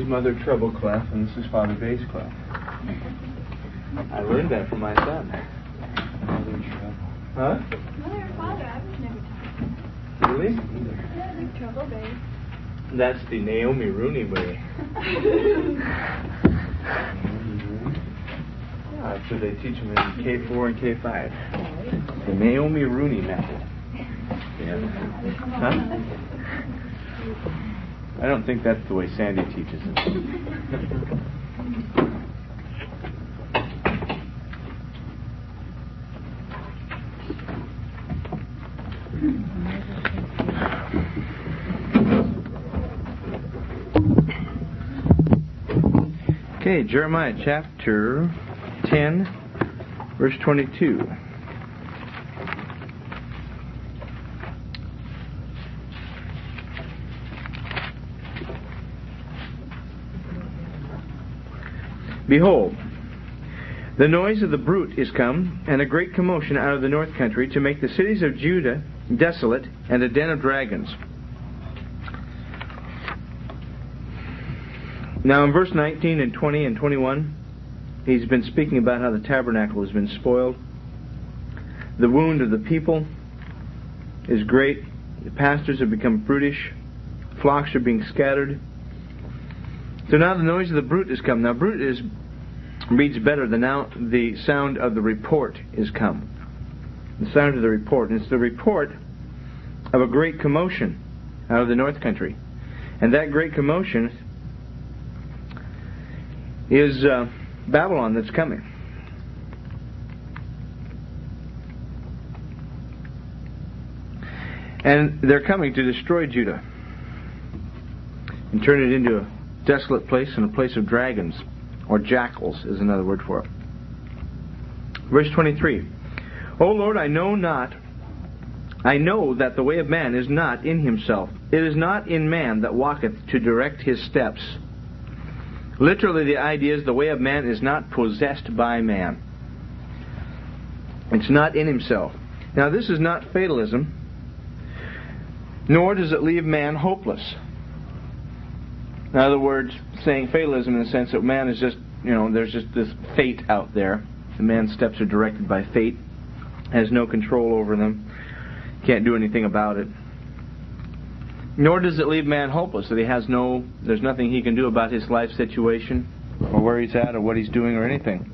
Mother treble clef, and this is Father bass clef. I learned that from my son. Mother treble. Huh? Mother and Father, I was never taught. Really? Yeah, like treble bass. That's the Naomi Rooney way. That's what they teach them in K4 and K5. The Naomi Rooney method. Yeah. Huh? I don't think that's the way Sandy teaches it. Okay, Jeremiah chapter 10, verse 22. Behold, the noise of the bruit is come, and a great commotion out of the north country, to make the cities of Judah desolate, and a den of dragons. Now in verse 19 and 20 and 21, he's been speaking about how the tabernacle has been spoiled. The wound of the people is great. The pastors have become brutish. Flocks are being scattered. So now the noise of the bruit is come. Now bruit reads better than now the sound of the report is come. The sound of the report. And it's the report of a great commotion out of the north country. And that great commotion is Babylon that's coming. And they're coming to destroy Judah and turn it into a desolate place and a place of dragons, or jackals is another word for it. Verse 23. O Lord, I know that the way of man is not in himself. It is not in man that walketh to direct his steps. Literally, the idea is the way of man is not possessed by man. It's not in himself. Now, this is not fatalism, nor does it leave man hopeless. In other words, saying fatalism in the sense that man is just, there's just this fate out there. The man's steps are directed by fate, has no control over them, can't do anything about it. Nor does it leave man hopeless, that there's nothing he can do about his life situation, or where he's at, or what he's doing, or anything.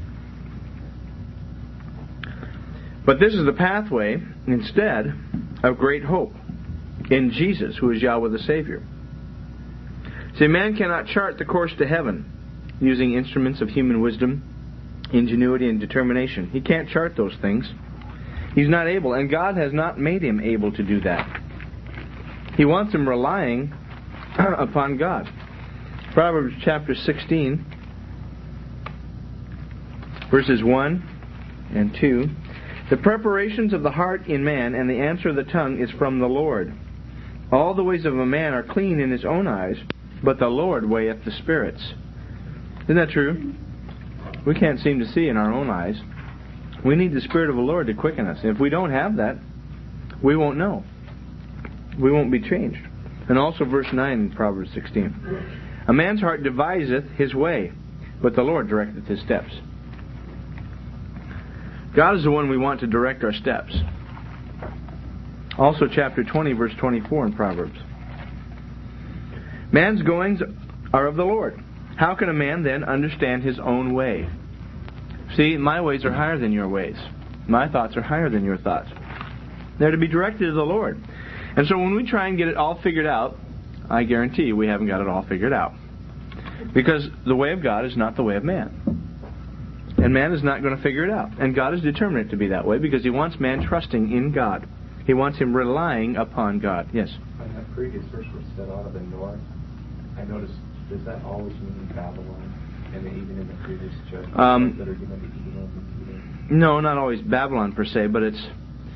But this is the pathway, instead, of great hope in Jesus, who is Yahweh the Savior. See, man cannot chart the course to heaven using instruments of human wisdom, ingenuity, and determination. He can't chart those things. He's not able, and God has not made him able to do that. He wants him relying upon God. Proverbs chapter 16, verses 1 and 2. The preparations of the heart in man, and the answer of the tongue is from the Lord. All the ways of a man are clean in his own eyes, but the Lord weigheth the spirits. Isn't that true? We can't seem to see in our own eyes. We need the Spirit of the Lord to quicken us. If we don't have that, we won't know. We won't be changed. And also verse 9 in Proverbs 16. A man's heart deviseth his way, but the Lord directeth his steps. God is the one we want to direct our steps. Also chapter 20, verse 24 in Proverbs. Man's goings are of the Lord. How can a man then understand his own way? See, my ways are higher than your ways. My thoughts are higher than your thoughts. They're to be directed to the Lord. And so when we try and get it all figured out, I guarantee you we haven't got it all figured out. Because the way of God is not the way of man. And man is not going to figure it out. And God is determined to be that way because He wants man trusting in God. He wants him relying upon God. Yes? On that previous verse was said out of the north. I noticed, does that always mean Babylon? And even in the previous judgments that are given to Edom? No, not always Babylon per se, but it's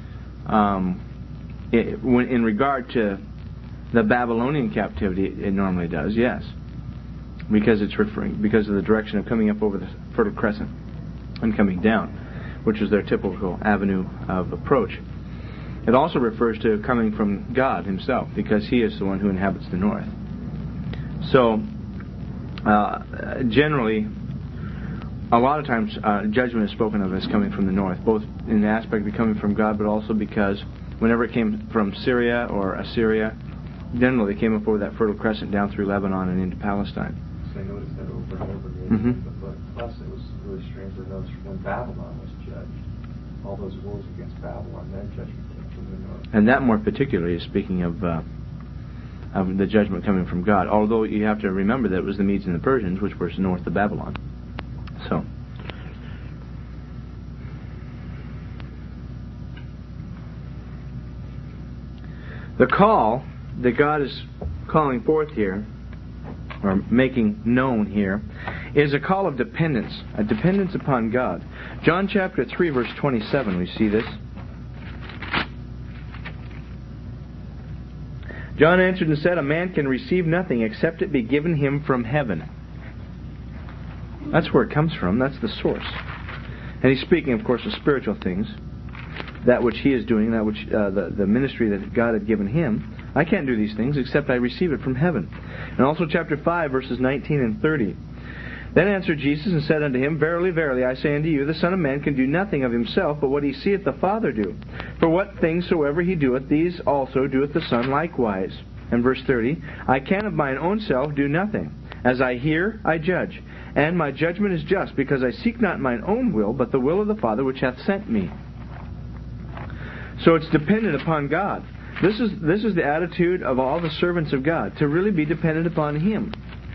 in regard to the Babylonian captivity, it normally does, yes, because it's because of the direction of coming up over the Fertile Crescent and coming down, which is their typical avenue of approach. It also refers to coming from God Himself, because He is the one who inhabits the north. So, generally, a lot of times judgment is spoken of as coming from the north, both in the aspect of coming from God, but also because whenever it came from Syria or Assyria, generally they came up over that Fertile Crescent down through Lebanon and into Palestine. So I noticed that over and over again. Mm-hmm. But plus, it was really strange to notice when Babylon was judged, all those wars against Babylon, their judgment came from the north. And that more particularly is speaking of the judgment coming from God. Although you have to remember that it was the Medes and the Persians, which were north of Babylon. So, the call that God is calling forth here, or making known here, is a call of dependence, a dependence upon God. John chapter 3, verse 27, we see this. John answered and said, "A man can receive nothing except it be given him from heaven." That's where it comes from. That's the source. And he's speaking, of course, of spiritual things. That which he is doing, that which the ministry that God had given him. I can't do these things except I receive it from heaven. And also chapter 5, verses 19 and 30. Then answered Jesus and said unto him, "Verily, verily, I say unto you, the Son of Man can do nothing of himself, but what he seeth the Father do. For what things soever he doeth, these also doeth the Son likewise." And verse 30, "I can of mine own self do nothing. As I hear, I judge. And my judgment is just, because I seek not mine own will, but the will of the Father which hath sent me." So it's dependent upon God. This is the attitude of all the servants of God, to really be dependent upon Him.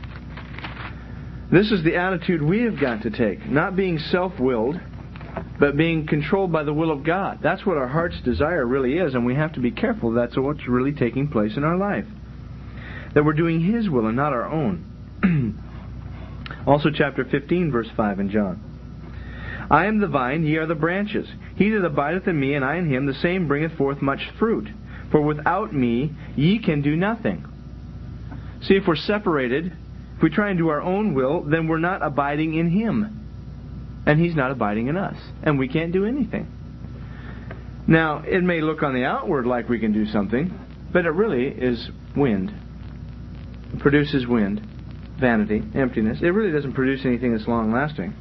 This is the attitude we have got to take, not being self-willed, but being controlled by the will of God. That's what our heart's desire really is, and we have to be careful that's what's really taking place in our life. That we're doing His will and not our own. Also chapter 15, verse 5 in John. "I am the vine, ye are the branches. He that abideth in me, and I in him, the same bringeth forth much fruit. For without me ye can do nothing." See, if we're separated, if we try and do our own will, then we're not abiding in Him. And He's not abiding in us. And we can't do anything. Now, it may look on the outward like we can do something, but it really is wind. It produces wind, vanity, emptiness. It really doesn't produce anything that's long-lasting.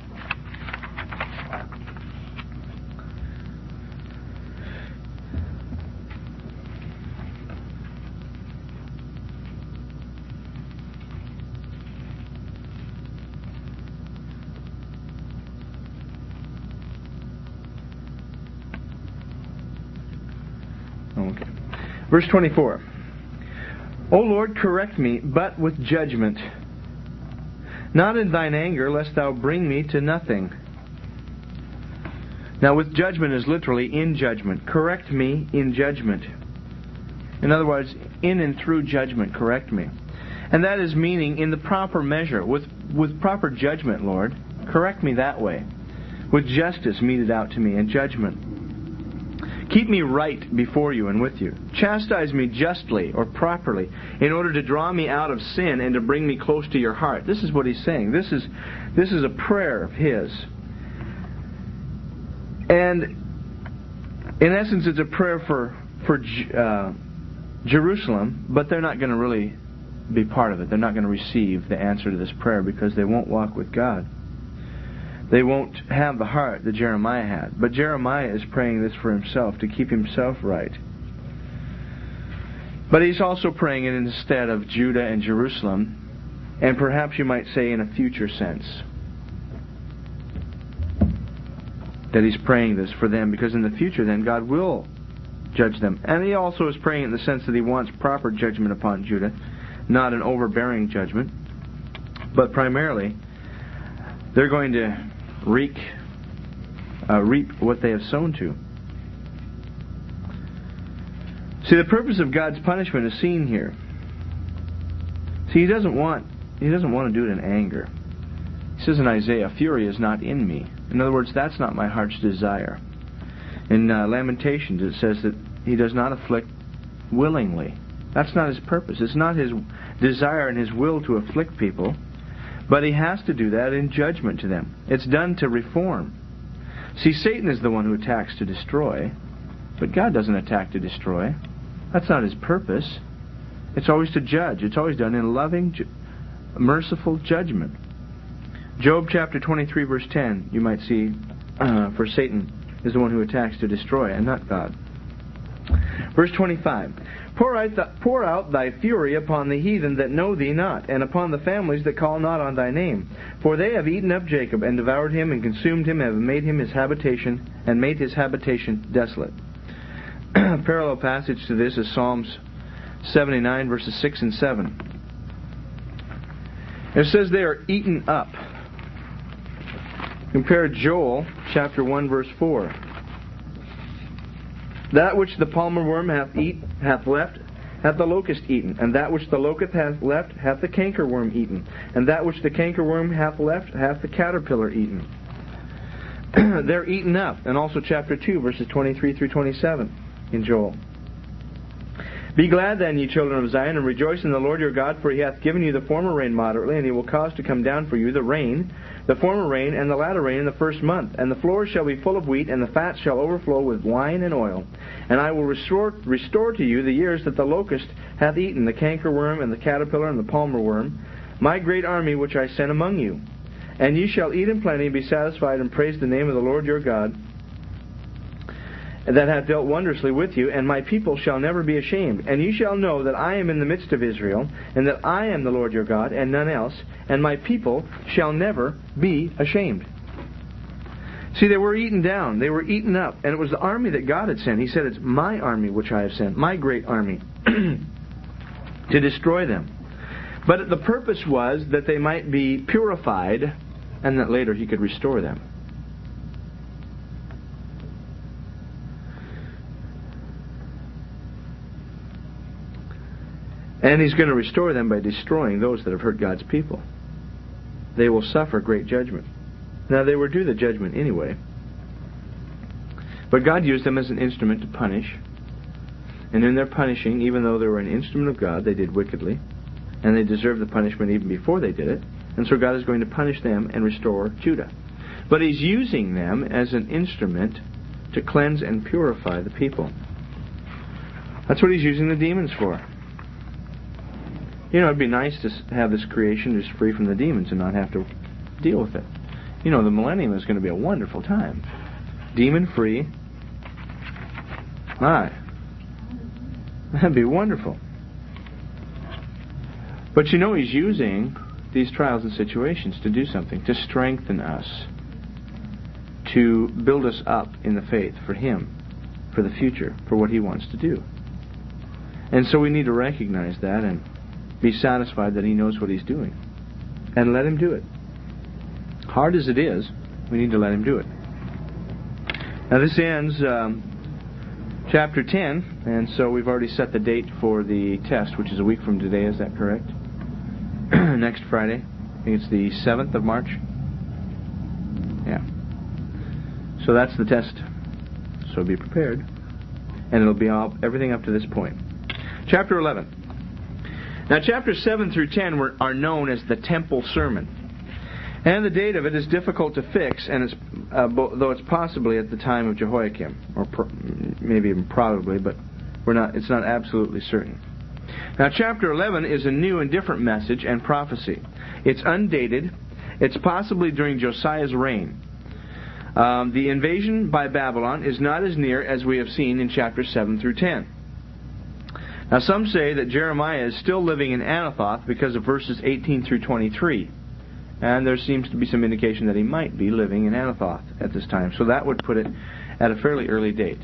Okay. Verse 24. "O Lord, correct me, but with judgment. Not in thine anger, lest thou bring me to nothing." Now, with judgment is literally in judgment. Correct me in judgment. In other words, in and through judgment, correct me. And that is meaning in the proper measure, with proper judgment, Lord. Correct me that way. With justice meted out to me and judgment. Keep me right before you and with you. Chastise me justly or properly in order to draw me out of sin and to bring me close to your heart. This is what he's saying. This is a prayer of his. And in essence, it's a prayer for Jerusalem, but they're not going to really be part of it. They're not going to receive the answer to this prayer because they won't walk with God. They won't have the heart that Jeremiah had. But Jeremiah is praying this for himself, to keep himself right. But he's also praying it instead of Judah and Jerusalem, and perhaps you might say in a future sense. That he's praying this for them, because in the future then God will judge them. And he also is praying in the sense that he wants proper judgment upon Judah, not an overbearing judgment. But primarily, they're going to reap what they have sown to. See, the purpose of God's punishment is seen here. See, He doesn't want to do it in anger. He says in Isaiah, "Fury is not in me." In other words, that's not my heart's desire. In Lamentations, it says that He does not afflict willingly. That's not His purpose. It's not His desire and His will to afflict people. But He has to do that in judgment to them. It's done to reform. See, Satan is the one who attacks to destroy, but God doesn't attack to destroy. That's not His purpose. It's always to judge. It's always done in loving merciful judgment. Job chapter 23 verse 10, you might see, for Satan is the one who attacks to destroy, and not God. Verse 25, Pour out thy fury upon the heathen that know thee not, and upon the families that call not on thy name. For they have eaten up Jacob, and devoured him, and consumed him, and have made him his habitation, and made his habitation desolate. A parallel passage to this is Psalms 79, verses 6 and 7. It says they are eaten up. Compare Joel chapter 1, verse 4. That which the palmer worm hath left, hath the locust eaten, and that which the locust hath left, hath the cankerworm eaten, and that which the cankerworm hath left, hath the caterpillar eaten. They're eaten up. And also chapter 2, verses 23 through 27 in Joel. Be glad then, ye children of Zion, and rejoice in the Lord your God, for he hath given you the former rain moderately, and he will cause to come down for you the rain, the former rain, and the latter rain in the first month. And the floors shall be full of wheat, and the fat shall overflow with wine and oil. And I will restore to you the years that the locust hath eaten, the cankerworm, and the caterpillar, and the palmer worm, my great army which I sent among you. And ye shall eat in plenty, and be satisfied, and praise the name of the Lord your God, that hath dealt wondrously with you, and my people shall never be ashamed. And ye shall know that I am in the midst of Israel, and that I am the Lord your God, and none else, and my people shall never be ashamed. See, they were eaten down, they were eaten up, and it was the army that God had sent. He said, it's my army which I have sent, my great army, to destroy them. But the purpose was that they might be purified, and that later he could restore them. And he's going to restore them by destroying those that have hurt God's people. They will suffer great judgment. Now, they were due the judgment anyway. But God used them as an instrument to punish. And in their punishing, even though they were an instrument of God, they did wickedly. And they deserved the punishment even before they did it. And so God is going to punish them and restore Judah. But he's using them as an instrument to cleanse and purify the people. That's what he's using the demons for. You know, it'd be nice to have this creation just free from the demons and not have to deal with it. You know, the millennium is going to be a wonderful time. Demon-free. My. That'd be wonderful. But you know, he's using these trials and situations to do something, to strengthen us, to build us up in the faith for him, for the future, for what he wants to do. And so we need to recognize that and be satisfied that he knows what he's doing. And let him do it. Hard as it is, we need to let him do it. Now this ends chapter 10, and so we've already set the date for the test, which is a week from today, is that correct? Next Friday. I think it's the 7th of March. Yeah. So that's the test. So be prepared. And it'll be everything up to this point. Chapter 11. Now, chapters 7 through 10 are known as the Temple Sermon. And the date of it is difficult to fix, and it's though it's possibly at the time of Jehoiakim, or maybe even probably, but it's not absolutely certain. Now, chapter 11 is a new and different message and prophecy. It's undated. It's possibly during Josiah's reign. The invasion by Babylon is not as near as we have seen in chapters 7 through 10. Now, some say that Jeremiah is still living in Anathoth because of verses 18 through 23. And there seems to be some indication that he might be living in Anathoth at this time. So that would put it at a fairly early date.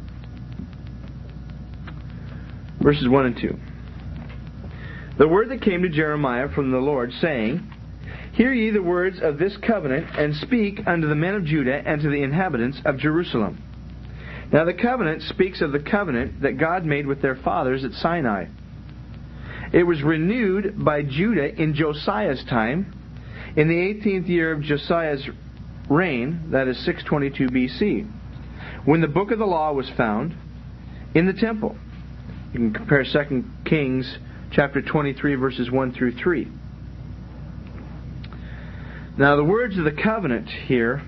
Verses 1 and 2. The word that came to Jeremiah from the Lord, saying, Hear ye the words of this covenant, and speak unto the men of Judah and to the inhabitants of Jerusalem. Now the covenant speaks of the covenant that God made with their fathers at Sinai. It was renewed by Judah in Josiah's time, in the 18th year of Josiah's reign, that is 622 BC, when the book of the law was found in the temple. You can compare 2 Kings chapter 23, verses 1 through 3. Now the words of the covenant here,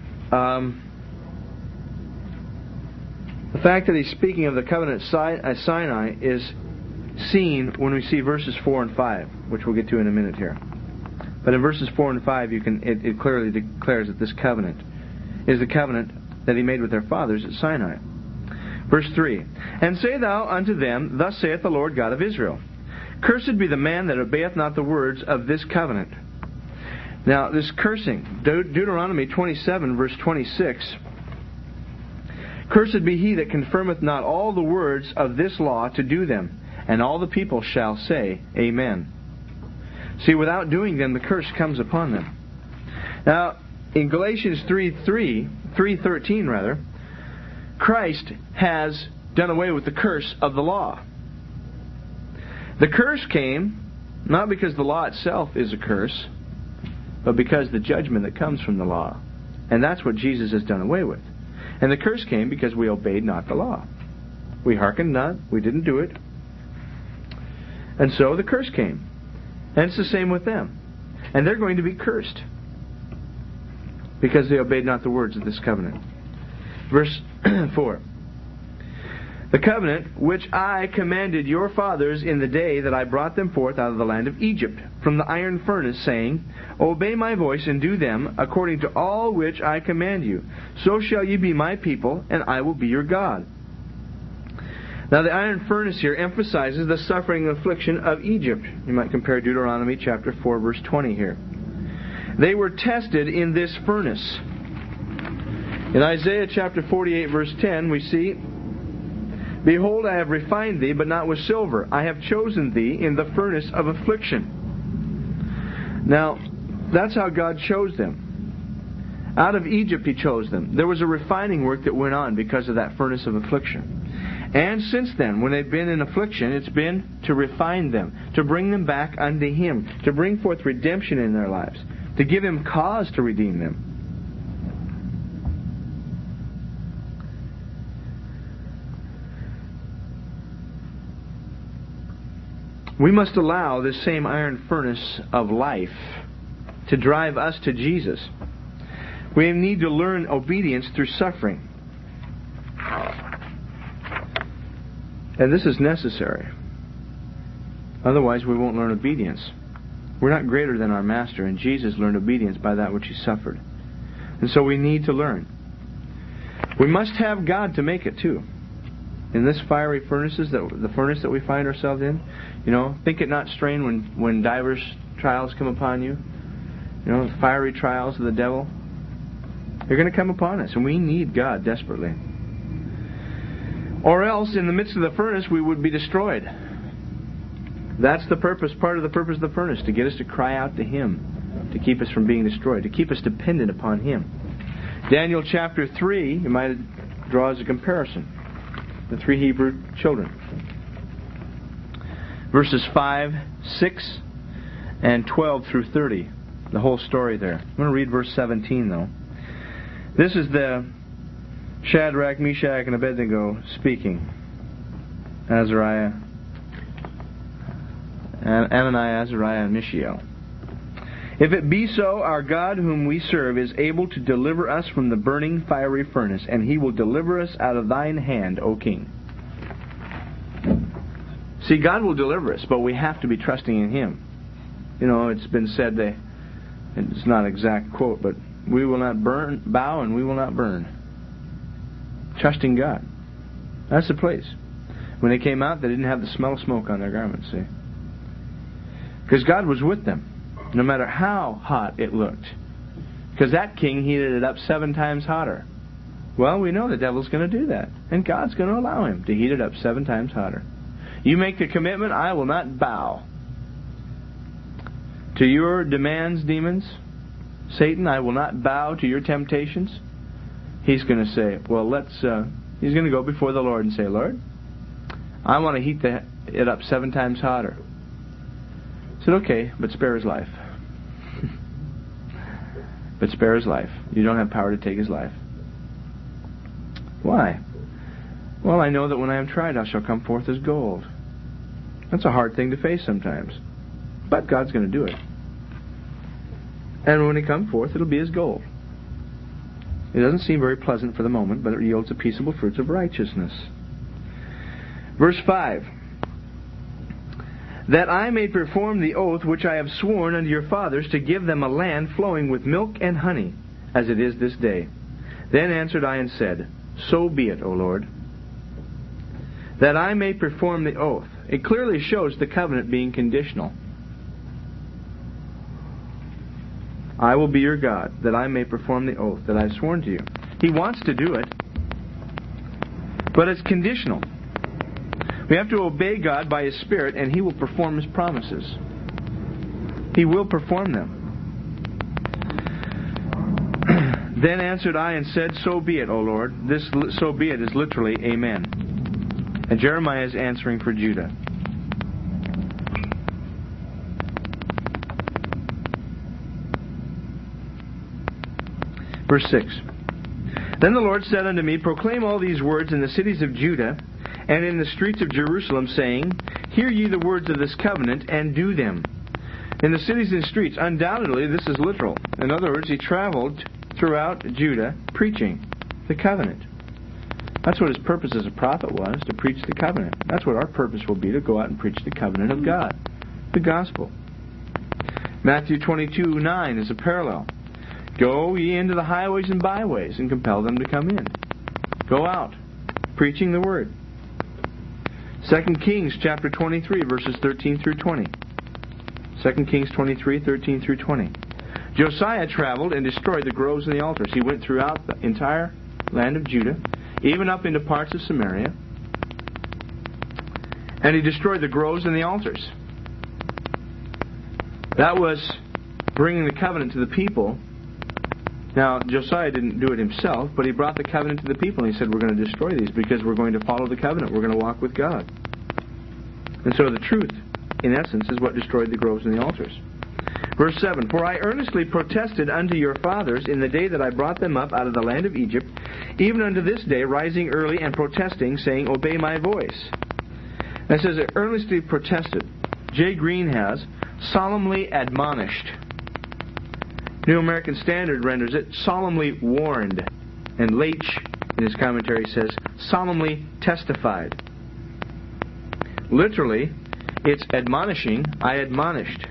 the fact that he's speaking of the covenant at Sinai is seen when we see verses 4 and 5, which we'll get to in a minute here. But in verses 4 and 5, it clearly declares that this covenant is the covenant that He made with their fathers at Sinai. Verse 3, And say thou unto them, Thus saith the Lord God of Israel, Cursed be the man that obeyeth not the words of this covenant. Now, this cursing, Deuteronomy 27, verse 26, Cursed be he that confirmeth not all the words of this law to do them, and all the people shall say, Amen. See, without doing them, the curse comes upon them. Now, in Galatians 3:13, Christ has done away with the curse of the law. The curse came not because the law itself is a curse, but because the judgment that comes from the law. And that's what Jesus has done away with. And the curse came because we obeyed not the law. We hearkened not, we didn't do it. And so the curse came. And it's the same with them. And they're going to be cursed because they obeyed not the words of this covenant. Verse 4. The covenant which I commanded your fathers in the day that I brought them forth out of the land of Egypt, from the iron furnace, saying, Obey my voice and do them according to all which I command you. So shall ye be my people, and I will be your God. Now the iron furnace here emphasizes the suffering and affliction of Egypt. You might compare Deuteronomy chapter 4, verse 20 here. They were tested in this furnace. In Isaiah chapter 48, verse 10, we see, Behold, I have refined thee, but not with silver. I have chosen thee in the furnace of affliction. Now, that's how God chose them. Out of Egypt He chose them. There was a refining work that went on because of that furnace of affliction. And since then, when they've been in affliction, it's been to refine them, to bring them back unto Him, to bring forth redemption in their lives, to give Him cause to redeem them. We must allow this same iron furnace of life to drive us to Jesus. We need to learn obedience through suffering. And this is necessary. Otherwise, we won't learn obedience. We're not greater than our Master, and Jesus learned obedience by that which He suffered. And so we need to learn. We must have God to make it too. In this fiery furnaces, the furnace that we find ourselves in, think it not strange when divers trials come upon you. The fiery trials of the devil. They're going to come upon us, and we need God desperately. Or else, in the midst of the furnace, we would be destroyed. That's the purpose, part of the purpose of the furnace, to get us to cry out to Him, to keep us from being destroyed, to keep us dependent upon Him. Daniel chapter 3, you might draw as a comparison. The 3 Hebrew children. Verses 5, 6, and 12 through 30. The whole story there. I'm going to read verse 17, though. This is the Shadrach, Meshach, and Abednego speaking. Azariah, Ananiah, Azariah, and Mishael. If it be so, our God whom we serve is able to deliver us from the burning fiery furnace, and He will deliver us out of thine hand, O King. See, God will deliver us, but we have to be trusting in Him. It's been said, it's not an exact quote, but we will not bow and we will not burn. Trusting God. That's the place. When they came out, they didn't have the smell of smoke on their garments, see? Because God was with them. No matter how hot it looked. Because that king heated it up 7 times hotter. Well, we know the devil's going to do that. And God's going to allow him to heat it up 7 times hotter. You make the commitment, I will not bow to your demands, demons. Satan, I will not bow to your temptations. He's going to say, he's going to go before the Lord and say, Lord, I want to heat it up 7 times hotter. I said, okay, but spare his life. But spare his life. You don't have power to take his life. Why? Well, I know that when I am tried, I shall come forth as gold. That's a hard thing to face sometimes. But God's going to do it. And when he comes forth, it'll be as gold. It doesn't seem very pleasant for the moment, but it yields the peaceable fruits of righteousness. Verse 5. that I may perform the oath which I have sworn unto your fathers, to give them a land flowing with milk and honey, as it is this day. Then answered I and said, So be it, O Lord, that I may perform the oath. It clearly shows the covenant being conditional. I will be your God, that I may perform the oath that I have sworn to you. He wants to do it, but it's conditional. We have to obey God by His Spirit, and He will perform His promises. He will perform them. Then answered I and said, So be it, O Lord. This so be it is literally Amen. And Jeremiah is answering for Judah. Verse 6. Then the Lord said unto me, Proclaim all these words in the cities of Judah and in the streets of Jerusalem, saying, Hear ye the words of this covenant, and do them. In the cities and streets, undoubtedly this is literal. In other words, he traveled throughout Judah preaching the covenant. That's what his purpose as a prophet was, to preach the covenant. That's what our purpose will be, to go out and preach the covenant of God, the gospel. Matthew 22:9 is a parallel. Go ye into the highways and byways, and compel them to come in. Go out, preaching the word. 2 Kings chapter 23, verses 13 through 20. 2 Kings 23, 13 through 20. Josiah traveled and destroyed the groves and the altars. He went throughout the entire land of Judah, even up into parts of Samaria, and he destroyed the groves and the altars. That was bringing the covenant to the people. Now, Josiah didn't do it himself, but he brought the covenant to the people, and he said, we're going to destroy these because we're going to follow the covenant. We're going to walk with God. And so the truth, in essence, is what destroyed the groves and the altars. Verse 7, For I earnestly protested unto your fathers in the day that I brought them up out of the land of Egypt, even unto this day, rising early and protesting, saying, Obey my voice. And it says, earnestly protested. J. Green has, solemnly admonished. New American Standard renders it, solemnly warned. And Leitch, in his commentary, says, solemnly testified. Literally, it's admonishing, I admonished.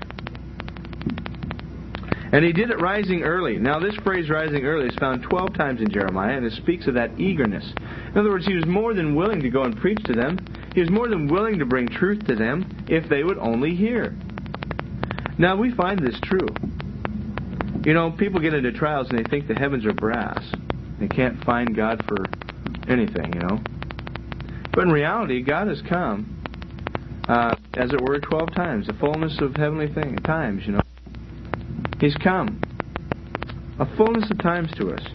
And he did it rising early. Now, this phrase, rising early, is found 12 times in Jeremiah, and it speaks of that eagerness. In other words, he was more than willing to go and preach to them. He was more than willing to bring truth to them if they would only hear. Now, we find this true. You know, people get into trials and they think the heavens are brass. They can't find God for anything, you know. But in reality, God has come, as it were, 12 times. The fullness of heavenly times, you know. He's come. A fullness of times to us.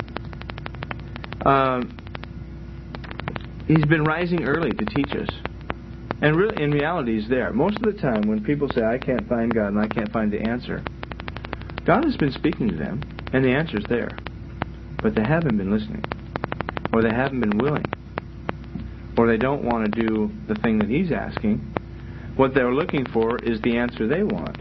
He's been rising early to teach us. And really, in reality, He's there. Most of the time when people say, I can't find God and I can't find the answer, God has been speaking to them, and the answer's there. But they haven't been listening. Or they haven't been willing. Or they don't want to do the thing that He's asking. What they're looking for is the answer they want.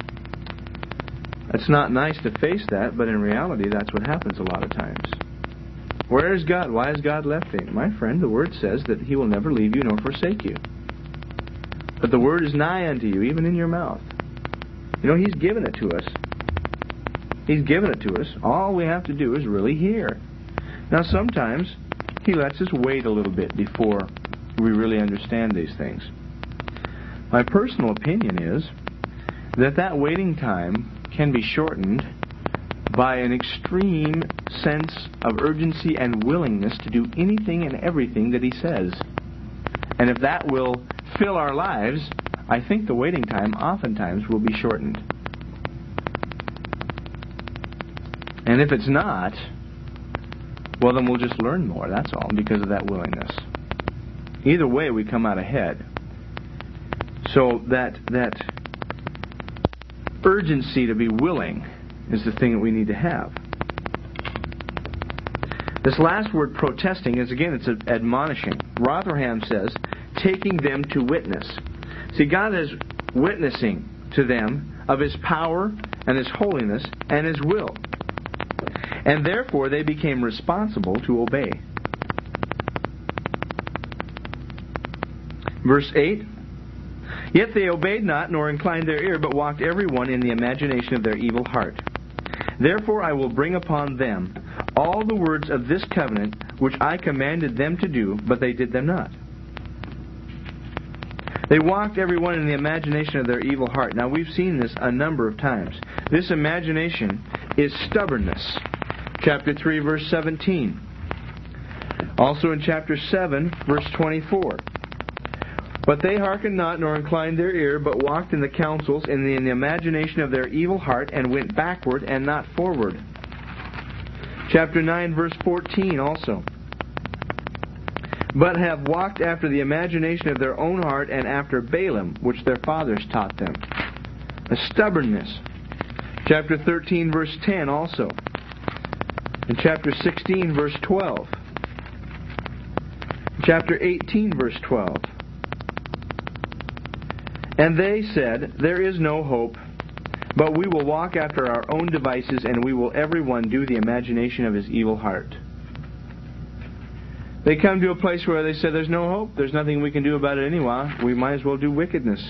It's not nice to face that, but in reality, that's what happens a lot of times. Where is God? Why has God left me? My friend, the Word says that He will never leave you nor forsake you. But the Word is nigh unto you, even in your mouth. You know, He's given it to us. He's given it to us. All we have to do is really hear. Now, sometimes He lets us wait a little bit before we really understand these things. My personal opinion is that waiting time can be shortened by an extreme sense of urgency and willingness to do anything and everything that He says. And if that will fill our lives, I think the waiting time oftentimes will be shortened. And if it's not, well, then we'll just learn more, that's all, because of that willingness. Either way, we come out ahead. So that urgency to be willing is the thing that we need to have. This last word, protesting, is again, it's admonishing. Rotherham says, taking them to witness. See, God is witnessing to them of His power and His holiness and His will. And therefore, they became responsible to obey. Verse 8, Yet they obeyed not, nor inclined their ear, but walked every one in the imagination of their evil heart. Therefore I will bring upon them all the words of this covenant which I commanded them to do, but they did them not. They walked every one in the imagination of their evil heart. Now we've seen this a number of times. This imagination is stubbornness. Chapter 3, verse 17. Also in chapter 7, verse 24. But they hearkened not, nor inclined their ear, but walked in the counsels, in the imagination of their evil heart, and went backward and not forward. Chapter 9, verse 14 also. But have walked after the imagination of their own heart, and after Balaam, which their fathers taught them. A stubbornness. Chapter 13, verse 10 also. And chapter 16, verse 12. Chapter 18, verse 12. And they said, There is no hope, but we will walk after our own devices, and we will every one do the imagination of his evil heart. They come to a place where they say, There's no hope, there's nothing we can do about it anyway, we might as well do wickedness.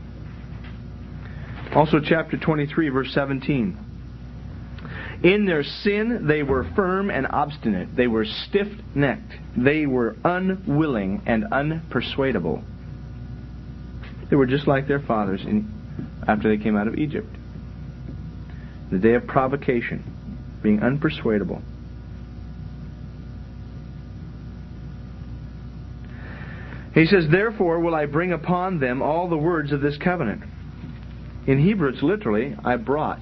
Also chapter 23, verse 17. In their sin they were firm and obstinate, they were stiff-necked, they were unwilling and unpersuadable. They were just like their fathers after they came out of Egypt. The day of provocation, being unpersuadable. He says, Therefore will I bring upon them all the words of this covenant. In Hebrew it's literally, I brought.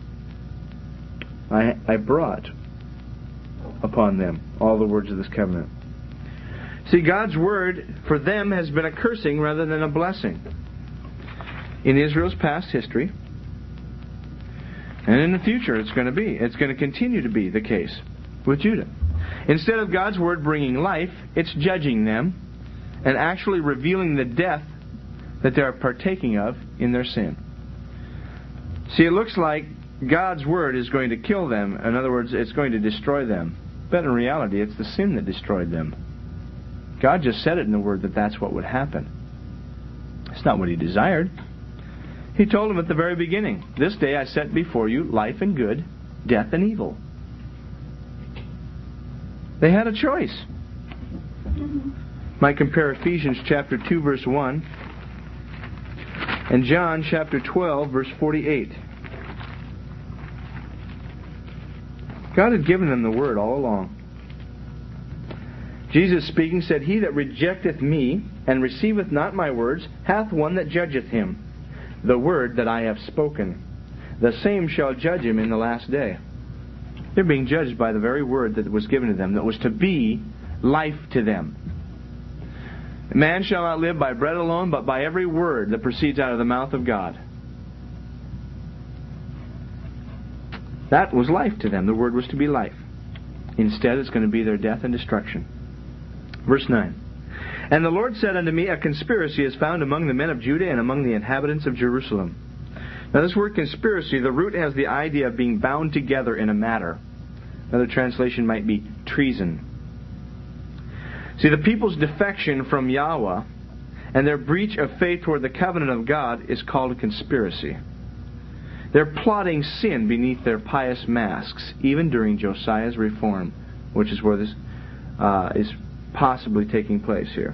I brought upon them all the words of this covenant. See, God's word for them has been a cursing rather than a blessing. In Israel's past history, and in the future it's going to continue to be the case with Judah. Instead of God's word bringing life, it's judging them and actually revealing the death that they are partaking of in their sin. See, it looks like God's word is going to kill them. In other words, it's going to destroy them. But in reality, it's the sin that destroyed them. God just said it in the Word that that's what would happen. It's not what He desired. He told them at the very beginning, This day I set before you life and good, death and evil. They had a choice. Might compare Ephesians chapter 2, verse 1 and John chapter 12, verse 48. God had given them the Word all along. Jesus speaking said, He that rejecteth me, and receiveth not my words, hath one that judgeth him. The word that I have spoken, the same shall judge him in the last day. They're being judged by the very word that was given to them, that was to be life to them. Man shall not live by bread alone, but by every word that proceeds out of the mouth of God. That was life to them. The word was to be life. Instead, it's going to be their death and destruction. Verse 9. And the Lord said unto me, A conspiracy is found among the men of Judah and among the inhabitants of Jerusalem. Now this word conspiracy, the root has the idea of being bound together in a matter. Another translation might be treason. See, the people's defection from Yahweh and their breach of faith toward the covenant of God is called a conspiracy. They're plotting sin beneath their pious masks, even during Josiah's reform, which is where this is possibly taking place here.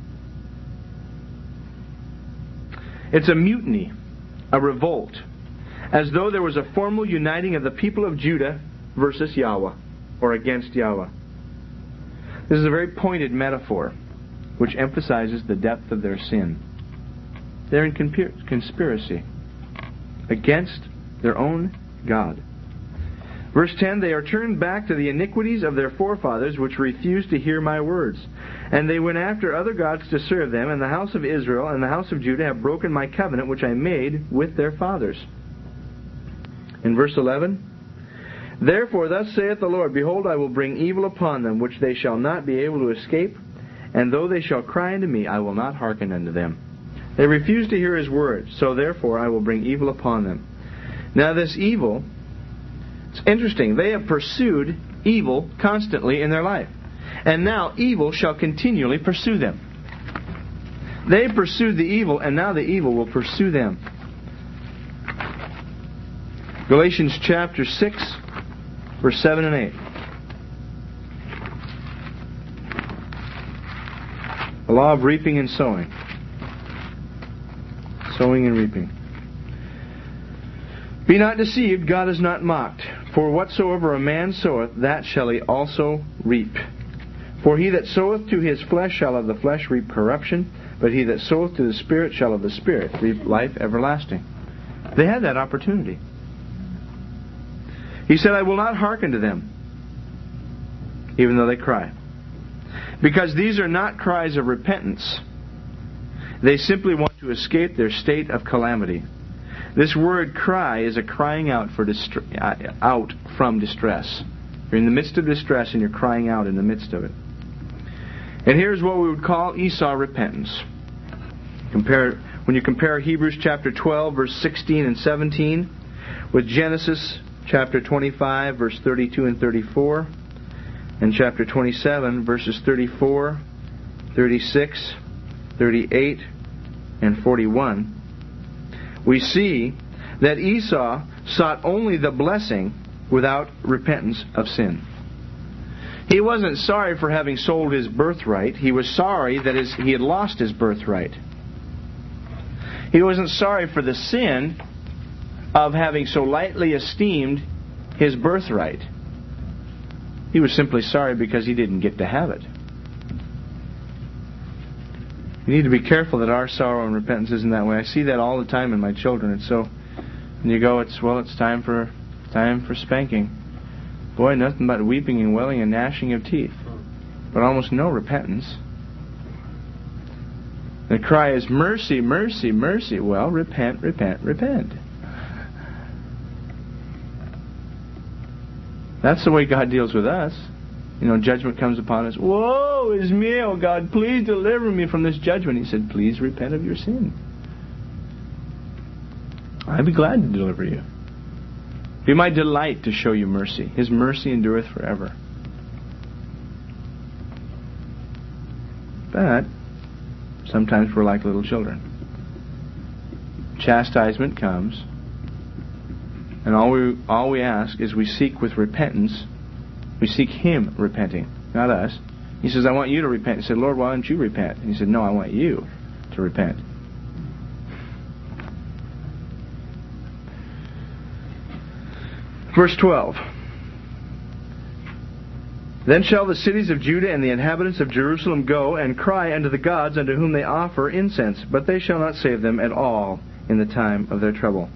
It's a mutiny, a revolt, as though there was a formal uniting of the people of Judah versus Yahweh, or against Yahweh. This is a very pointed metaphor, which emphasizes the depth of their sin. They're in conspiracy against their own God. Verse 10, They are turned back to the iniquities of their forefathers, which refused to hear my words. And they went after other gods to serve them, and the house of Israel and the house of Judah have broken my covenant, which I made with their fathers. In verse 11, Therefore thus saith the Lord, Behold, I will bring evil upon them, which they shall not be able to escape, and though they shall cry unto me, I will not hearken unto them. They refuse to hear His word, so therefore I will bring evil upon them. Now this evil, it's interesting, they have pursued evil constantly in their life. And now evil shall continually pursue them. They pursued the evil, and now the evil will pursue them. Galatians chapter 6, verse 7 and 8. The law of reaping and sowing. Sowing and reaping. Be not deceived, God is not mocked. For whatsoever a man soweth, that shall he also reap. For he that soweth to his flesh shall of the flesh reap corruption, but he that soweth to the Spirit shall of the Spirit reap life everlasting. They had that opportunity. He said, I will not hearken to them, even though they cry. Because these are not cries of repentance. They simply want to escape their state of calamity. This word cry is a crying out out from distress. You're in the midst of distress and you're crying out in the midst of it. And here's what we would call Esau repentance. When you compare Hebrews chapter 12, verse 16 and 17 with Genesis chapter 25, verse 32 and 34, and chapter 27, verses 34, 36, 38, and 41, we see that Esau sought only the blessing without repentance of sin. He wasn't sorry for having sold his birthright. He was sorry that he had lost his birthright. He wasn't sorry for the sin of having so lightly esteemed his birthright. He was simply sorry because he didn't get to have it. We need to be careful that our sorrow and repentance isn't that way. I see that all the time in my children. It's so, when you go, it's time for spanking. Boy, nothing but weeping and wailing and gnashing of teeth, but almost no repentance. The cry is mercy, mercy, mercy. Well, repent, repent, repent. That's the way God deals with us. Judgment comes upon us. Woe is me, O God, please deliver me from this judgment. He said, please repent of your sin. I'd be glad to deliver you. Be my delight to show you mercy. His mercy endureth forever. But sometimes we're like little children. Chastisement comes, and all we ask is we seek with repentance. We seek Him repenting, not us. He says, I want you to repent. He said, Lord, why don't you repent? And He said, no, I want you to repent. Verse 12. Then shall the cities of Judah and the inhabitants of Jerusalem go and cry unto the gods unto whom they offer incense, but they shall not save them at all in the time of their trouble.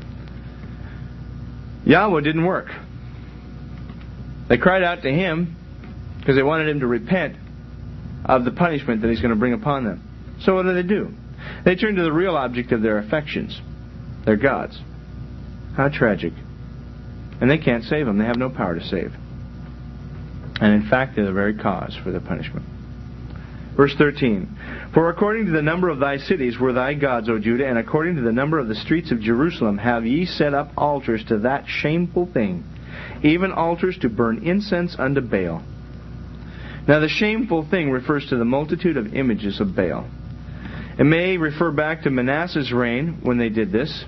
Yahweh didn't work. They cried out to Him because they wanted Him to repent of the punishment that He's going to bring upon them. So what do? They turn to the real object of their affections, their gods. How tragic. And they can't save them. They have no power to save. And in fact, they're the very cause for the punishment. Verse 13. For according to the number of thy cities were thy gods, O Judah, and according to the number of the streets of Jerusalem have ye set up altars to that shameful thing, even altars to burn incense unto Baal. Now the shameful thing refers to the multitude of images of Baal. It may refer back to Manasseh's reign when they did this.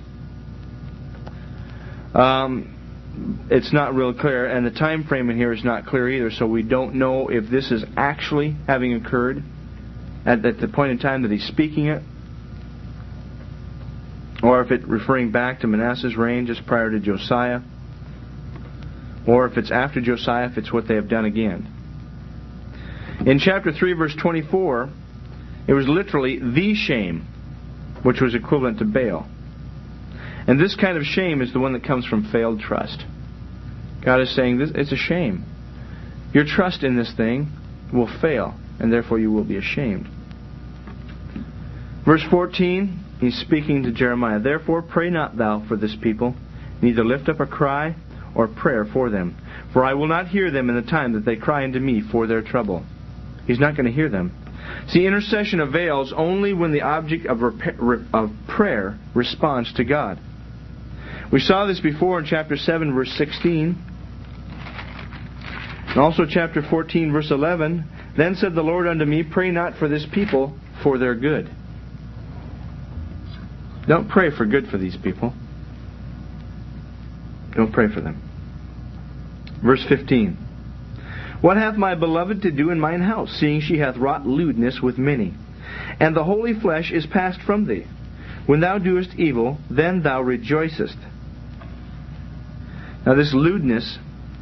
It's not real clear, and the time frame in here is not clear either, so we don't know if this is actually having occurred at the point in time that he's speaking it, or if it's referring back to Manasseh's reign just prior to Josiah, or if it's after Josiah, if it's what they have done again. In chapter 3, verse 24, it was literally the shame, which was equivalent to Baal. And this kind of shame is the one that comes from failed trust. God is saying, it's a shame. Your trust in this thing will fail, and therefore you will be ashamed. Verse 14, he's speaking to Jeremiah. Therefore pray not thou for this people, neither lift up a cry or prayer for them. For I will not hear them in the time that they cry unto me for their trouble. He's not going to hear them. See, intercession avails only when the object of prayer responds to God. We saw this before in chapter 7, verse 16. And also chapter 14, verse 11. Then said the Lord unto me, pray not for this people for their good. Don't pray for good for these people. Don't pray for them. Verse 15. What hath my beloved to do in mine house, seeing she hath wrought lewdness with many? And the holy flesh is passed from thee. When thou doest evil, then thou rejoicest. Now this lewdness,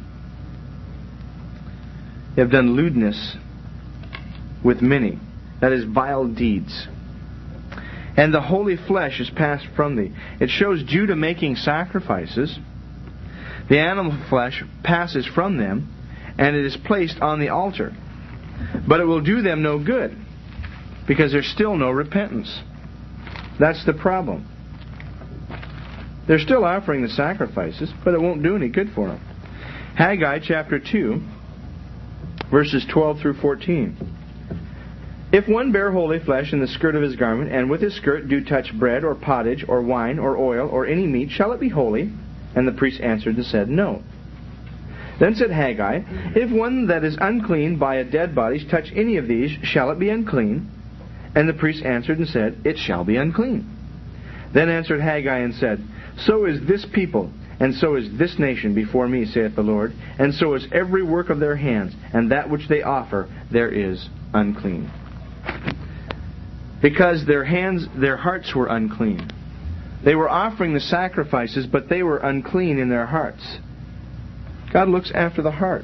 you have done lewdness with many. That is vile deeds. And the holy flesh is passed from thee. It shows Judah making sacrifices. The animal flesh passes from them, and it is placed on the altar. But it will do them no good, because there's still no repentance. That's the problem. They're still offering the sacrifices, but it won't do any good for them. Haggai chapter 2, verses 12 through 14. If one bear holy flesh in the skirt of his garment, and with his skirt do touch bread, or pottage, or wine, or oil, or any meat, shall it be holy? And the priest answered and said, No. Then said Haggai, If one that is unclean by a dead body touch any of these, shall it be unclean? And the priest answered and said, It shall be unclean. Then answered Haggai and said, So is this people, and so is this nation before me, saith the Lord, and so is every work of their hands, and that which they offer, there is unclean. Because their hearts were unclean. They were offering the sacrifices, but they were unclean in their hearts. God looks after the heart.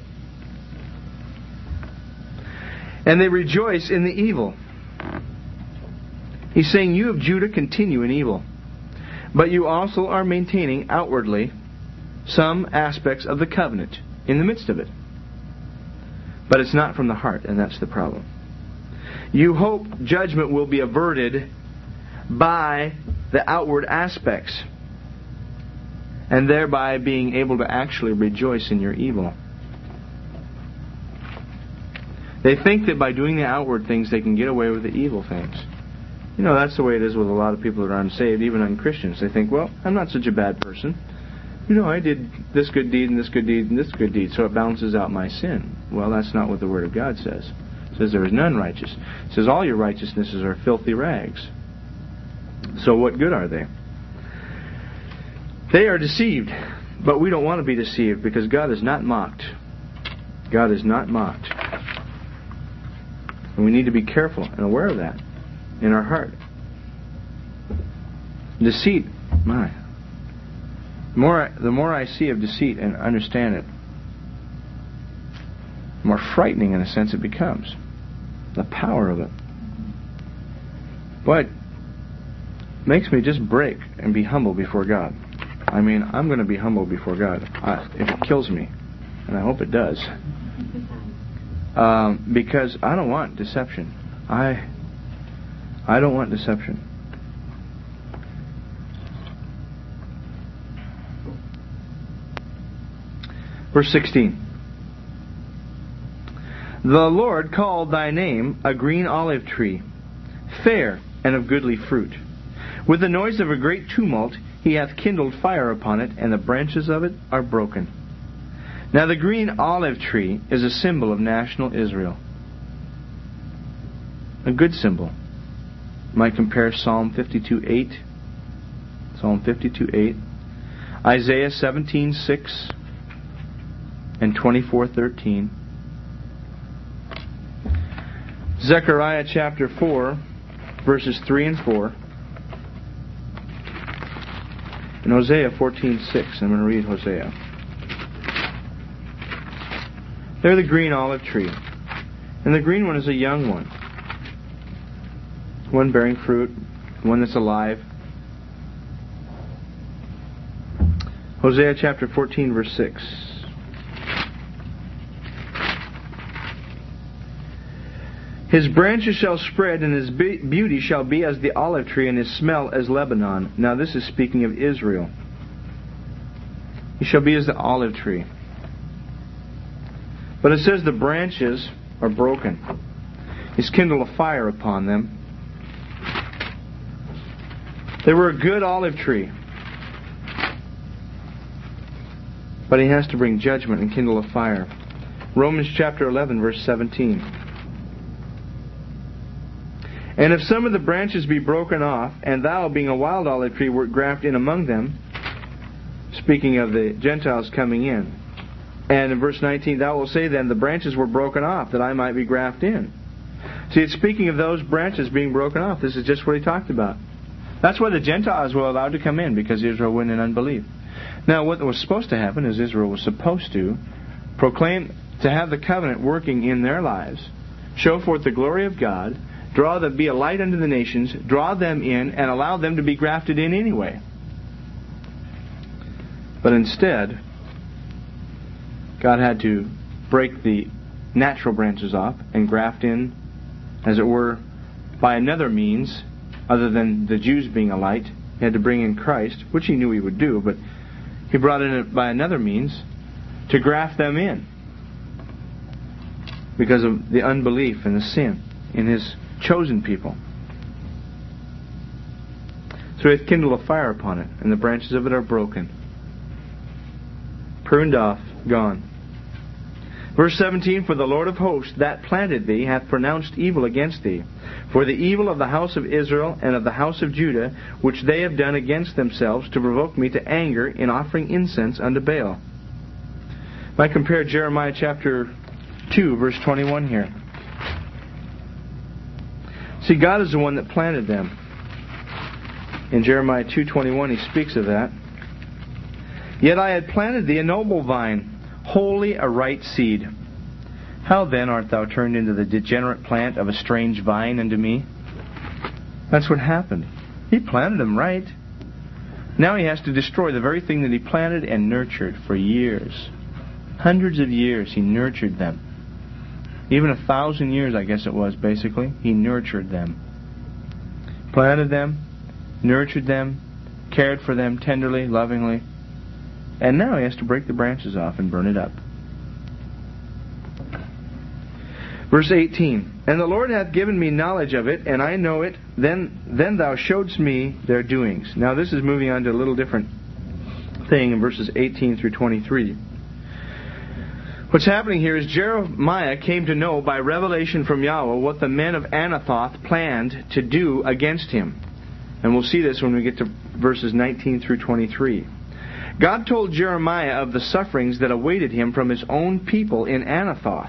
And they rejoice in the evil. He's saying, You of Judah continue in evil, but you also are maintaining outwardly some aspects of the covenant in the midst of it. But it's not from the heart, and that's the problem. You hope judgment will be averted by the outward aspects, and thereby being able to actually rejoice in your evil. They think that by doing the outward things they can get away with the evil things. You know, that's the way it is with a lot of people that are unsaved, even unchristians. They think, well, I'm not such a bad person. You know, I did this good deed and this good deed and this good deed, so it balances out my sin. Well, that's not what the Word of God says. It says there is none righteous. It says all your righteousnesses are filthy rags. So what good are they? They are deceived, but we don't want to be deceived because God is not mocked. God is not mocked. And we need to be careful and aware of that in our heart. Deceit, my. The more I see of deceit and understand it, the more frightening in a sense it becomes. The power of it. But makes me just break and be humble before God. I mean, I'm going to be humble before God if it kills me, and I hope it does. Because I don't want deception. I don't want deception. Verse 16. The Lord called thy name a green olive tree, fair and of goodly fruit. With the noise of a great tumult he hath kindled fire upon it, and the branches of it are broken. Now the green olive tree is a symbol of national Israel. A good symbol. You might compare Psalm 52:8, Psalm 52:8, Isaiah 17:6, and 24:13. Zechariah chapter 4, verses 3 and 4. And Hosea 14:6. I'm going to read Hosea. They're the green olive tree. And the green one is a young one. One bearing fruit, one that's alive. Hosea chapter 14, verse 6. His branches shall spread, and his beauty shall be as the olive tree, and his smell as Lebanon. Now this is speaking of Israel. He shall be as the olive tree. But it says the branches are broken. He's kindled a fire upon them. They were a good olive tree. But he has to bring judgment and kindle a fire. Romans chapter 11, verse 17. And if some of the branches be broken off, and thou, being a wild olive tree, wert grafted in among them, speaking of the Gentiles coming in. And in verse 19, thou wilt say then, the branches were broken off, that I might be grafted in. See, it's speaking of those branches being broken off. This is just what he talked about. That's why the Gentiles were allowed to come in, because Israel went in unbelief. Now, what was supposed to happen is Israel was supposed to proclaim, to have the covenant working in their lives, show forth the glory of God, draw them, be a light unto the nations, draw them in, and allow them to be grafted in anyway. But instead, God had to break the natural branches off and graft in, as it were, by another means, other than the Jews being a light. He had to bring in Christ, which he knew he would do, but he brought in it by another means to graft them in because of the unbelief and the sin in his chosen people. So he hath kindled a fire upon it, and the branches of it are broken, pruned off, gone. Verse 17, for the Lord of hosts that planted thee hath pronounced evil against thee, for the evil of the house of Israel and of the house of Judah, which they have done against themselves, to provoke me to anger in offering incense unto Baal. If I compare Jeremiah chapter 2, verse 21 here. See, God is the one that planted them. In Jeremiah 2:21, he speaks of that. Yet I had planted thee a noble vine, wholly a right seed. How then art thou turned into the degenerate plant of a strange vine unto me? That's what happened. He planted them right. Now he has to destroy the very thing that he planted and nurtured for years. Hundreds of years he nurtured them. Even 1,000 years, I guess it was, basically. He nurtured them. Planted them, nurtured them, cared for them tenderly, lovingly. And now he has to break the branches off and burn it up. Verse 18, and the Lord hath given me knowledge of it, and I know it. Then thou showedst me their doings. Now this is moving on to a little different thing in verses 18 through 23. What's happening here is Jeremiah came to know by revelation from Yahweh what the men of Anathoth planned to do against him. And we'll see this when we get to verses 19 through 23. God told Jeremiah of the sufferings that awaited him from his own people in Anathoth.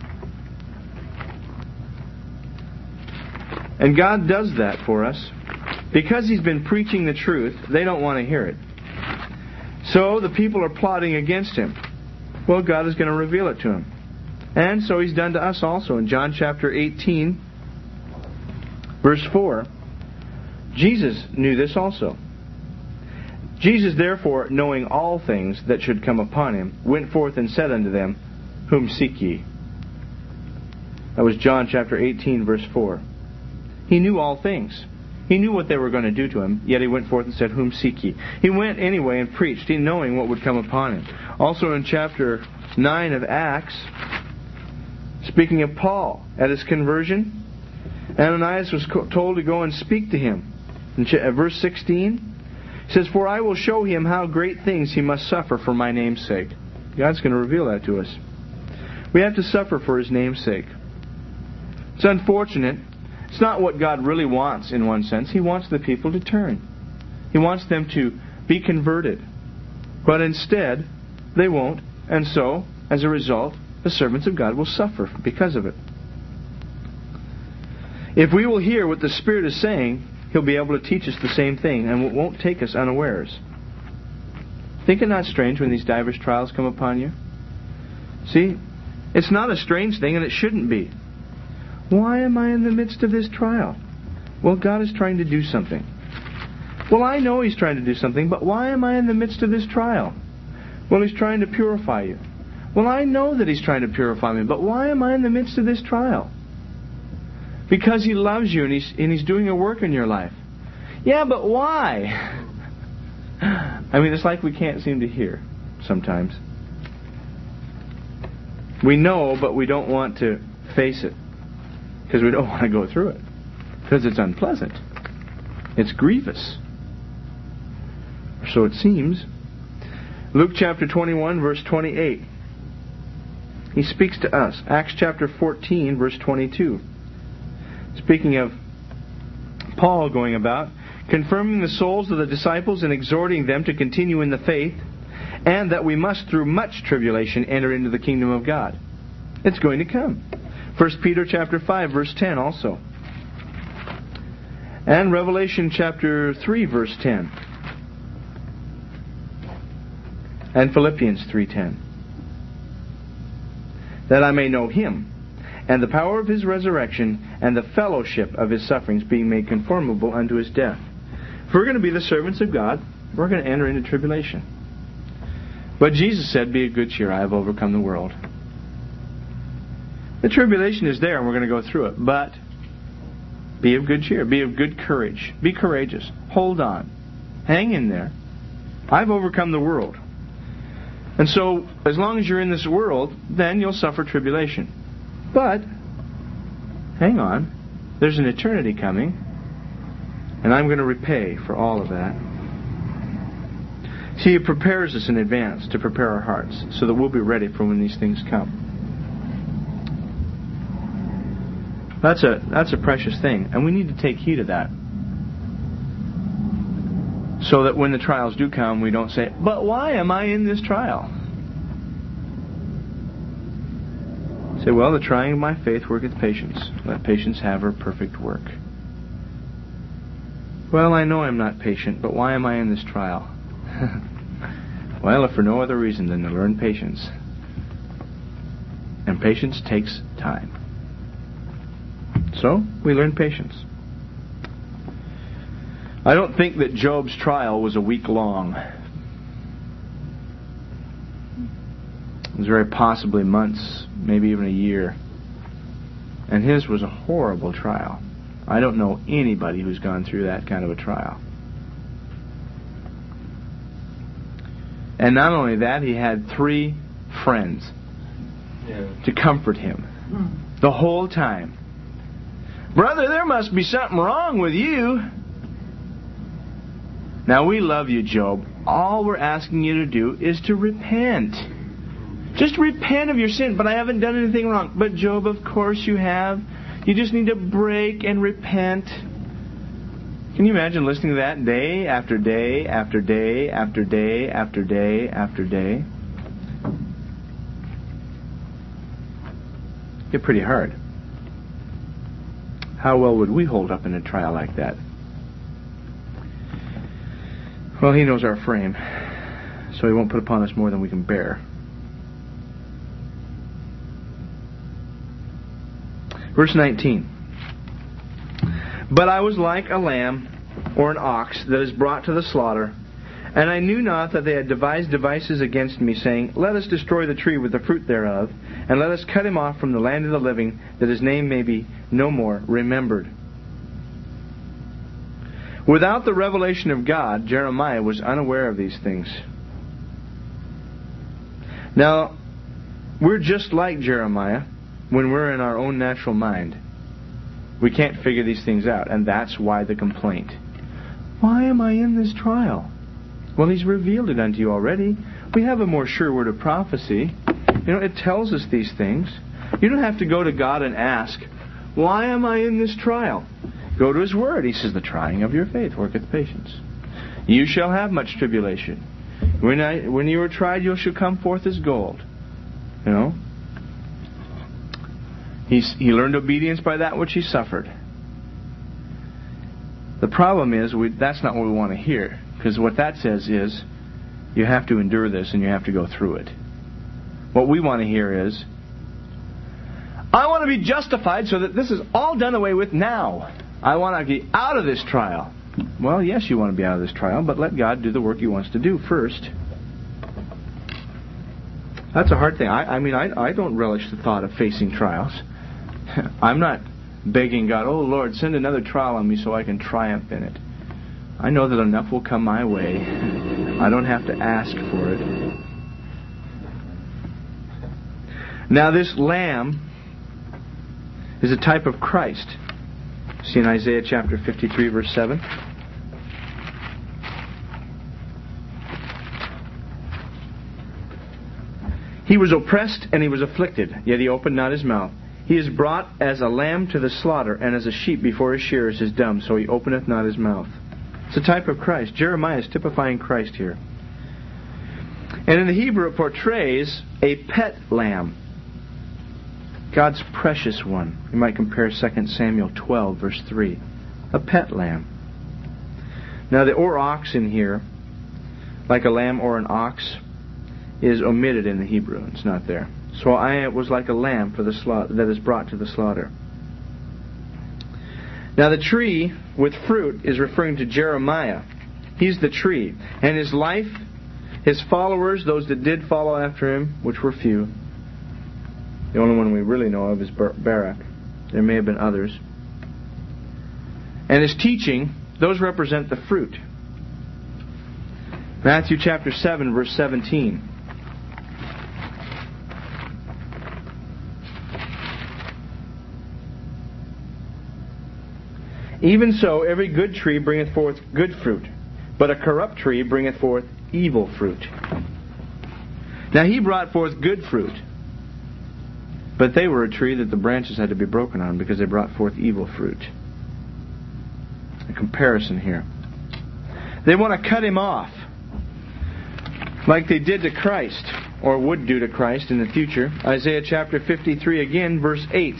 And God does that for us. Because he's been preaching the truth, they don't want to hear it. So the people are plotting against him. Well, God is going to reveal it to him. And so he's done to us also. In John chapter 18, verse 4, Jesus knew this also. Jesus, therefore, knowing all things that should come upon him, went forth and said unto them, Whom seek ye? That was John chapter 18, verse 4. He knew all things. He knew what they were going to do to him, yet he went forth and said, Whom seek ye? He went anyway and preached, he knowing what would come upon him. Also in chapter 9 of Acts, speaking of Paul, at his conversion, Ananias was told to go and speak to him. In verse 16, it says, For I will show him how great things he must suffer for my name's sake. God's going to reveal that to us. We have to suffer for his name's sake. It's unfortunate. It's not what God really wants in one sense. He wants the people to turn. He wants them to be converted. But instead, they won't. And so, as a result, the servants of God will suffer because of it. If we will hear what the Spirit is saying, He'll be able to teach us the same thing, and it won't take us unawares. Think it not strange when these diverse trials come upon you? See, it's not a strange thing, and it shouldn't be. Why am I in the midst of this trial? Well, God is trying to do something. Well, I know He's trying to do something, but why am I in the midst of this trial? Well, He's trying to purify you. Well, I know that He's trying to purify me, but why am I in the midst of this trial? Because He loves you and He's doing a work in your life. Yeah, but why? I mean, it's like we can't seem to hear sometimes. We know, but we don't want to face it. Because we don't want to go through it. Because it's unpleasant. It's grievous. Or so it seems. Luke chapter 21, verse 28. He speaks to us. Acts chapter 14, verse 22. Speaking of Paul going about, confirming the souls of the disciples and exhorting them to continue in the faith, and that we must through much tribulation enter into the kingdom of God. It's going to come. 1 Peter chapter 5 verse 10 also. And Revelation chapter 3 verse 10. And Philippians 3:10. That I may know Him, and the power of His resurrection, and the fellowship of His sufferings, being made conformable unto His death. If we're going to be the servants of God, we're going to enter into tribulation. But Jesus said, be of good cheer, I have overcome the world. The tribulation is there, and we're going to go through it. But be of good cheer, be of good courage, be courageous, hold on, hang in there. I've overcome the world. And so, as long as you're in this world, then you'll suffer tribulation. But, hang on, there's an eternity coming, and I'm going to repay for all of that. See, it prepares us in advance to prepare our hearts so that we'll be ready for when these things come. That's a precious thing, and we need to take heed of that. So that when the trials do come, we don't say, but why am I in this trial? Say, well, the trying of my faith worketh patience. Let patience have her perfect work. Well, I know I'm not patient, but why am I in this trial? Well, if for no other reason than to learn patience. And patience takes time. So, we learn patience. I don't think that Job's trial was a week long. It was very possibly months, maybe even a year. And his was a horrible trial. I don't know anybody who's gone through that kind of a trial. And not only that, he had 3 friends to comfort him the whole time. Brother, there must be something wrong with you. Now, we love you, Job. All we're asking you to do is to repent. Just repent of your sin. But I haven't done anything wrong. But Job, of course you have. You just need to break and repent. Can you imagine listening to that day after day after day after day after day after day? Get pretty hard. How well would we hold up in a trial like that? Well, He knows our frame, so He won't put upon us more than we can bear. Verse 19. But I was like a lamb or an ox that is brought to the slaughter, and I knew not that they had devised devices against me, saying, let us destroy the tree with the fruit thereof, and let us cut him off from the land of the living, that his name may be no more remembered. Without the revelation of God, Jeremiah was unaware of these things. Now, we're just like Jeremiah when we're in our own natural mind. We can't figure these things out, and that's why the complaint. Why am I in this trial? Well, He's revealed it unto you already. We have a more sure word of prophecy. It tells us these things. You don't have to go to God and ask, why am I in this trial? Go to His Word. He says, the trying of your faith worketh patience. You shall have much tribulation. When you are tried, you shall come forth as gold. He learned obedience by that which he suffered. The problem is, that's not what we want to hear. Because what that says is, you have to endure this and you have to go through it. What we want to hear is, I want to be justified so that this is all done away with now. I want to get out of this trial. Well, yes, you want to be out of this trial, but let God do the work He wants to do first. That's a hard thing. I don't relish the thought of facing trials. I'm not begging God, oh Lord, send another trial on me so I can triumph in it. I know that enough will come my way. I don't have to ask for it. Now this lamb is a type of Christ. See in Isaiah chapter 53 verse 7. He was oppressed and He was afflicted, yet He opened not His mouth. He is brought as a lamb to the slaughter, and as a sheep before his shearers is dumb, so he openeth not his mouth. It's a type of Christ. Jeremiah is typifying Christ here. And in the Hebrew it portrays a pet lamb. God's precious one. You might compare 2 Samuel 12, verse 3. A pet lamb. Now the or ox in here, like a lamb or an ox, is omitted in the Hebrew. It's not there. So I was like a lamb for the slaughter, that is brought to the slaughter. Now the tree with fruit is referring to Jeremiah. He's the tree. And his life, his followers, those that did follow after him, which were few. The only one we really know of is Barak. There may have been others. And his teaching, those represent the fruit. Matthew chapter 7, verse 17. Even so, every good tree bringeth forth good fruit, but a corrupt tree bringeth forth evil fruit. Now he brought forth good fruit, but they were a tree that the branches had to be broken on because they brought forth evil fruit. A comparison here. They want to cut him off, like they did to Christ, or would do to Christ in the future. Isaiah chapter 53 again, verse 8.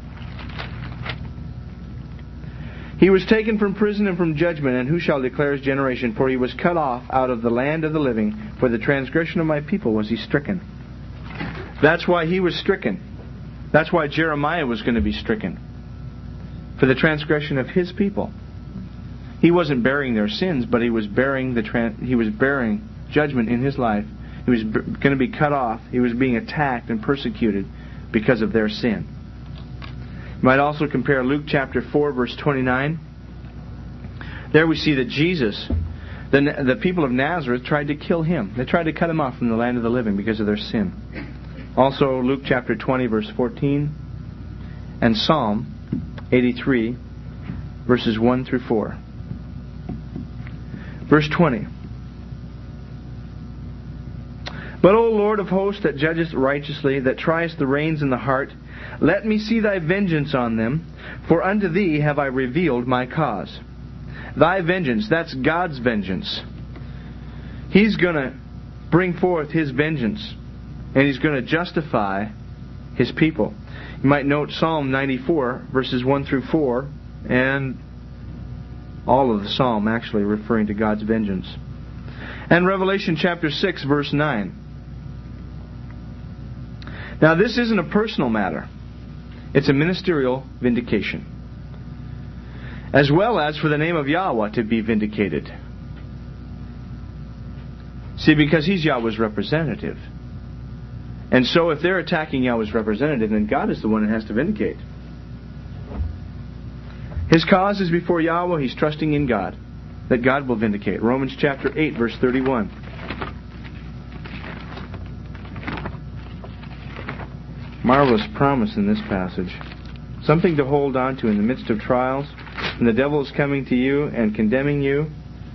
He was taken from prison and from judgment, and who shall declare his generation? For he was cut off out of the land of the living. For the transgression of my people was he stricken. That's why he was stricken. That's why Jeremiah was going to be stricken. For the transgression of his people. He wasn't bearing their sins, but he was bearing judgment in his life. He was going to be cut off. He was being attacked and persecuted because of their sin. You might also compare Luke chapter 4, verse 29. There we see that Jesus, the people of Nazareth, tried to kill him. They tried to cut him off from the land of the living because of their sin. Also Luke chapter 20, verse 14. And Psalm 83, verses 1 through 4. Verse 20. But, O Lord of hosts, that judgest righteously, that triest the reins in the heart, let me see thy vengeance on them, for unto thee have I revealed my cause. Thy vengeance, that's God's vengeance. He's going to bring forth his vengeance, and he's going to justify his people. You might note Psalm 94, verses 1 through 4, and all of the psalm actually referring to God's vengeance. And Revelation chapter 6, verse 9. Now this isn't a personal matter. It's a ministerial vindication. As well as for the name of Yahweh to be vindicated. See, because he's Yahweh's representative. And so if they're attacking Yahweh's representative, then God is the one that has to vindicate. His cause is before Yahweh. He's trusting in God, that God will vindicate. Romans chapter 8, verse 31. Marvelous promise in this passage. Something to hold on to in the midst of trials. And the devil is coming to you and condemning you.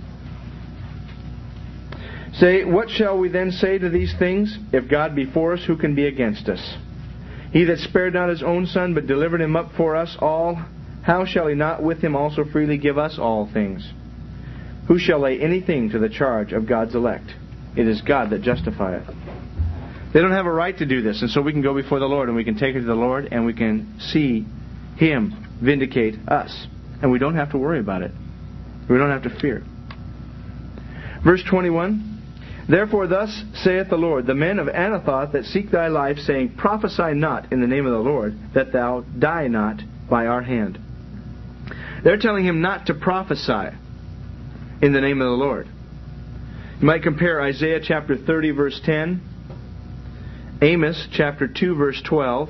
Say, what shall we then say to these things? If God be for us, who can be against us? He that spared not his own Son, but delivered him up for us all, how shall he not with him also freely give us all things? Who shall lay anything to the charge of God's elect? It is God that justifieth. They don't have a right to do this, and so we can go before the Lord, and we can take it to the Lord, and we can see him vindicate us. And we don't have to worry about it. We don't have to fear. Verse 21, Therefore thus saith the Lord, the men of Anathoth that seek thy life, saying, Prophesy not in the name of the Lord, that thou die not by our hand. They're telling him not to prophesy in the name of the Lord. You might compare Isaiah chapter 30, verse 10, Amos chapter 2, verse 12,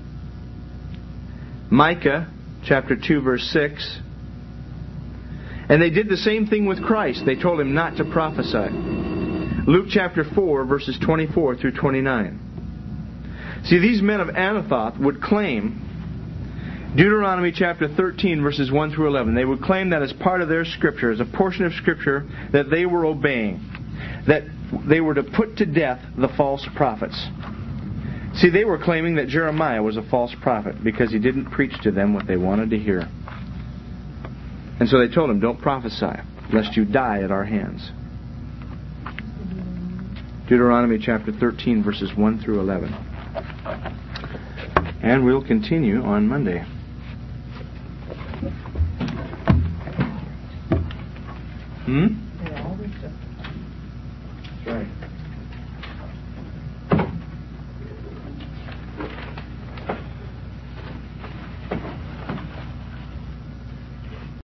Micah chapter 2, verse 6. And they did the same thing with Christ. They told him not to prophesy. Luke chapter 4, verses 24 through 29. See, these men of Anathoth would claim Deuteronomy chapter 13, verses 1 through 11. They would claim that as part of their Scripture, as a portion of Scripture that they were obeying. That they were to put to death the false prophets. See, they were claiming that Jeremiah was a false prophet because he didn't preach to them what they wanted to hear. And so they told him, don't prophesy, lest you die at our hands. Deuteronomy chapter 13, verses 1 through 11. And we'll continue on Monday.